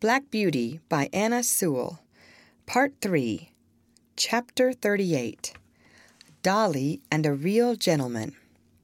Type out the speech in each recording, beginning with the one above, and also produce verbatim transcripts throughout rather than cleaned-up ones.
Black Beauty by Anna Sewell. Part three. Chapter thirty-eight. Dolly and a Real Gentleman.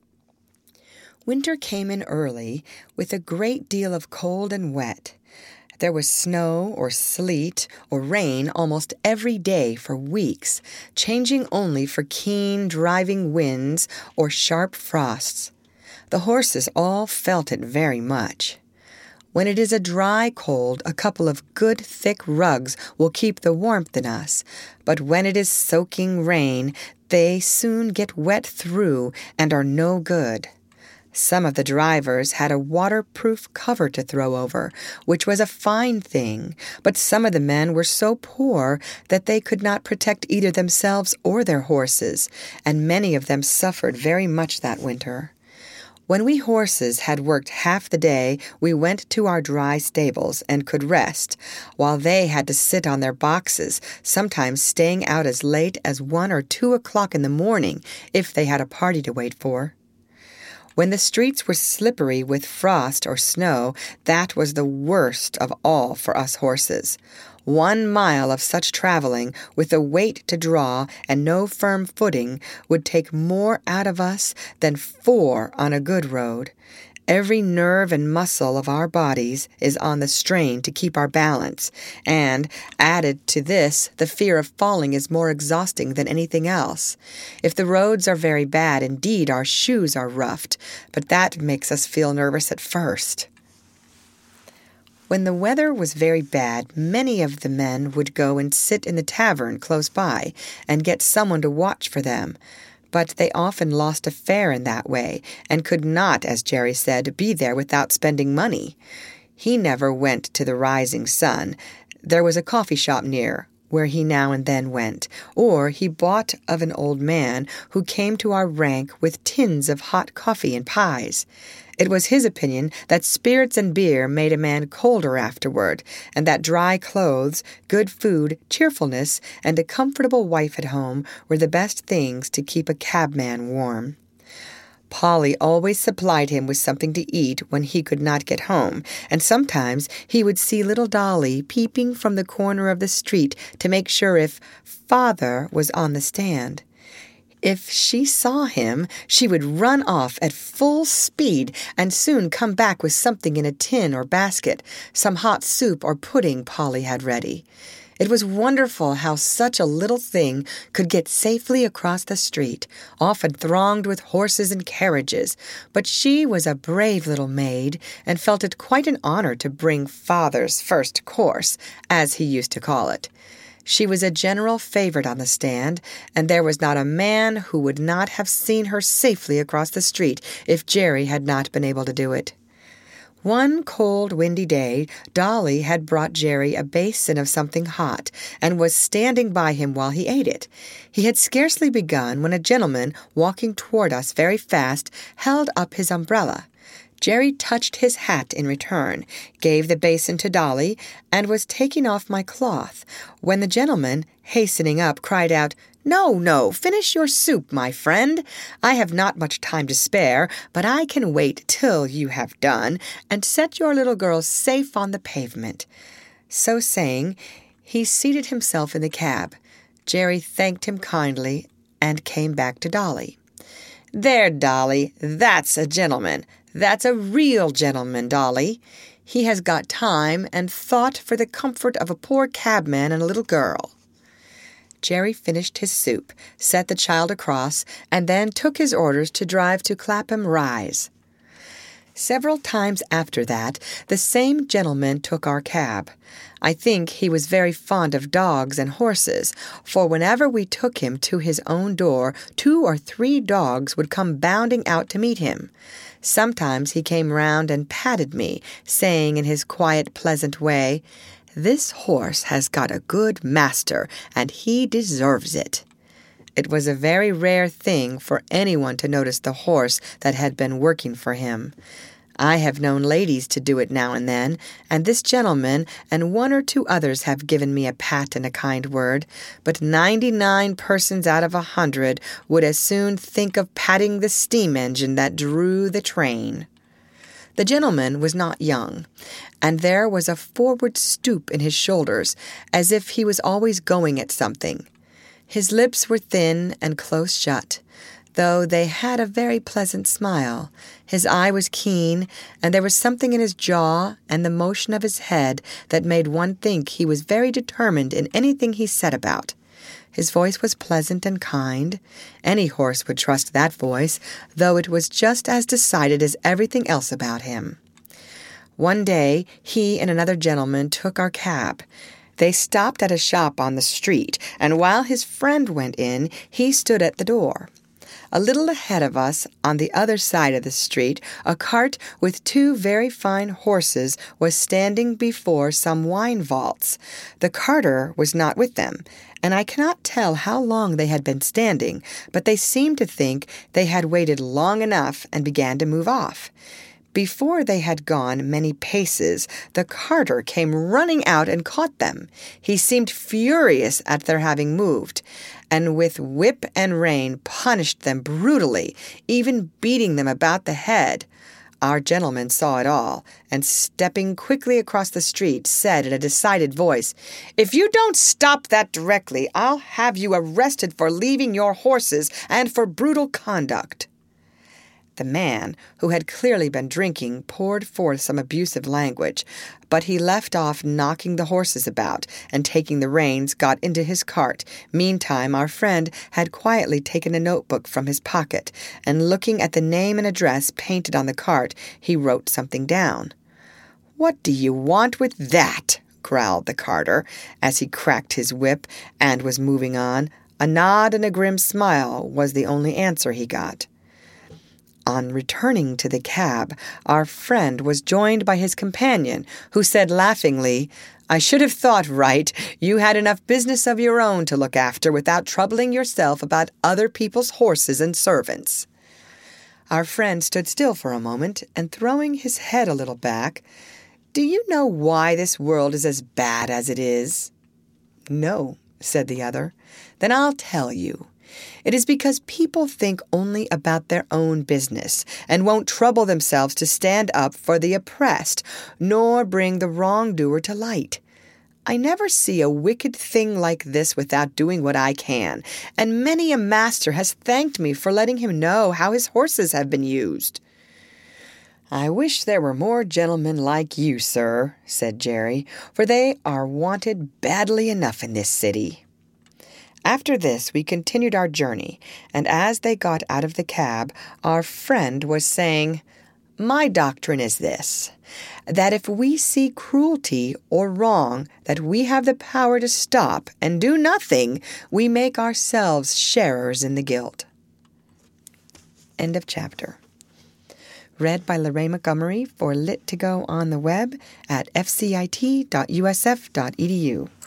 Winter came in early, with a great deal of cold and wet. There was snow or sleet or rain almost every day for weeks, changing only for keen, driving winds or sharp frosts. The horses all felt it very much. When it is a dry cold, a couple of good thick rugs will keep the warmth in us, but when it is soaking rain, they soon get wet through and are no good. Some of the drivers had a waterproof cover to throw over, which was a fine thing, but some of the men were so poor that they could not protect either themselves or their horses, and many of them suffered very much that winter. When we horses had worked half the day, we went to our dry stables and could rest, while they had to sit on their boxes, sometimes staying out as late as one or two o'clock in the morning if they had a party to wait for. When the streets were slippery with frost or snow, that was the worst of all for us horses. One mile of such traveling, with a weight to draw and no firm footing, would take more out of us than four on a good road. Every nerve and muscle of our bodies is on the strain to keep our balance, and, added to this, the fear of falling is more exhausting than anything else. If the roads are very bad, indeed our shoes are roughed, but that makes us feel nervous at first. When the weather was very bad, many of the men would go and sit in the tavern close by and get someone to watch for them. But they often lost a fare in that way, and could not, as Jerry said, be there without spending money. He never went to the Rising Sun. There was a coffee shop near, where he now and then went, or he bought of an old man who came to our rank with tins of hot coffee and pies. It was his opinion that spirits and beer made a man colder afterward, and that dry clothes, good food, cheerfulness, and a comfortable wife at home were the best things to keep a cabman warm. Polly always supplied him with something to eat when he could not get home, and sometimes he would see little Dolly peeping from the corner of the street to make sure if Father was on the stand. If she saw him, she would run off at full speed and soon come back with something in a tin or basket, some hot soup or pudding Polly had ready. It was wonderful how such a little thing could get safely across the street, often thronged with horses and carriages, but she was a brave little maid and felt it quite an honor to bring Father's first course, as he used to call it. She was a general favorite on the stand, and there was not a man who would not have seen her safely across the street if Jerry had not been able to do it. One cold, windy day, Dolly had brought Jerry a basin of something hot, and was standing by him while he ate it. He had scarcely begun when a gentleman, walking toward us very fast, held up his umbrella. Jerry touched his hat in return, gave the basin to Dolly, and was taking off my cloth, when the gentleman, hastening up, cried out, "No, no, finish your soup, my friend. I have not much time to spare, but I can wait till you have done, and set your little girl safe on the pavement." So saying, he seated himself in the cab. Jerry thanked him kindly, and came back to Dolly. "There, Dolly, that's a gentleman. That's a real gentleman, Dolly. He has got time and thought for the comfort of a poor cabman and a little girl." Jerry finished his soup, set the child across, and then took his orders to drive to Clapham Rise. Several times after that, the same gentleman took our cab. I think he was very fond of dogs and horses, for whenever we took him to his own door, two or three dogs would come bounding out to meet him. Sometimes he came round and patted me, saying in his quiet, pleasant way, "This horse has got a good master, and he deserves it." It was a very rare thing for anyone to notice the horse that had been working for him. I have known ladies to do it now and then, and this gentleman and one or two others have given me a pat and a kind word, but ninety-nine persons out of a hundred would as soon think of patting the steam engine that drew the train. The gentleman was not young, and there was a forward stoop in his shoulders, as if he was always going at something. His lips were thin and close shut, though they had a very pleasant smile. His eye was keen, and there was something in his jaw and the motion of his head that made one think he was very determined in anything he set about. His voice was pleasant and kind. Any horse would trust that voice, though it was just as decided as everything else about him. One day he and another gentleman took our cab. They stopped at a shop on the street, and while his friend went in, he stood at the door. A little ahead of us, on the other side of the street, a cart with two very fine horses was standing before some wine vaults. The carter was not with them, and I cannot tell how long they had been standing, but they seemed to think they had waited long enough and began to move off. Before they had gone many paces, the carter came running out and caught them. He seemed furious at their having moved, and with whip and rein punished them brutally, even beating them about the head. Our gentleman saw it all, and stepping quickly across the street, said in a decided voice, "If you don't stop that directly, I'll have you arrested for leaving your horses and for brutal conduct." The man, who had clearly been drinking, poured forth some abusive language, but he left off knocking the horses about, and taking the reins, got into his cart. Meantime, our friend had quietly taken a notebook from his pocket, and looking at the name and address painted on the cart, he wrote something down. "What do you want with that?" growled the carter, as he cracked his whip and was moving on. A nod and a grim smile was the only answer he got. On returning to the cab, our friend was joined by his companion, who said laughingly, "I should have thought right. You had enough business of your own to look after without troubling yourself about other people's horses and servants." Our friend stood still for a moment, and throwing his head a little back, "Do you know why this world is as bad as it is?" "No," said the other. "Then I'll tell you. It is because people think only about their own business, and won't trouble themselves to stand up for the oppressed, nor bring the wrongdoer to light. I never see a wicked thing like this without doing what I can, and many a master has thanked me for letting him know how his horses have been used." "I wish there were more gentlemen like you, sir," said Jerry, "for they are wanted badly enough in this city." After this, we continued our journey, and as they got out of the cab, our friend was saying, "My doctrine is this, that if we see cruelty or wrong that we have the power to stop and do nothing, we make ourselves sharers in the guilt." End of chapter. Read by Lorraine Montgomery for Lit to Go on the web at f c i t dot u s f dot e d u.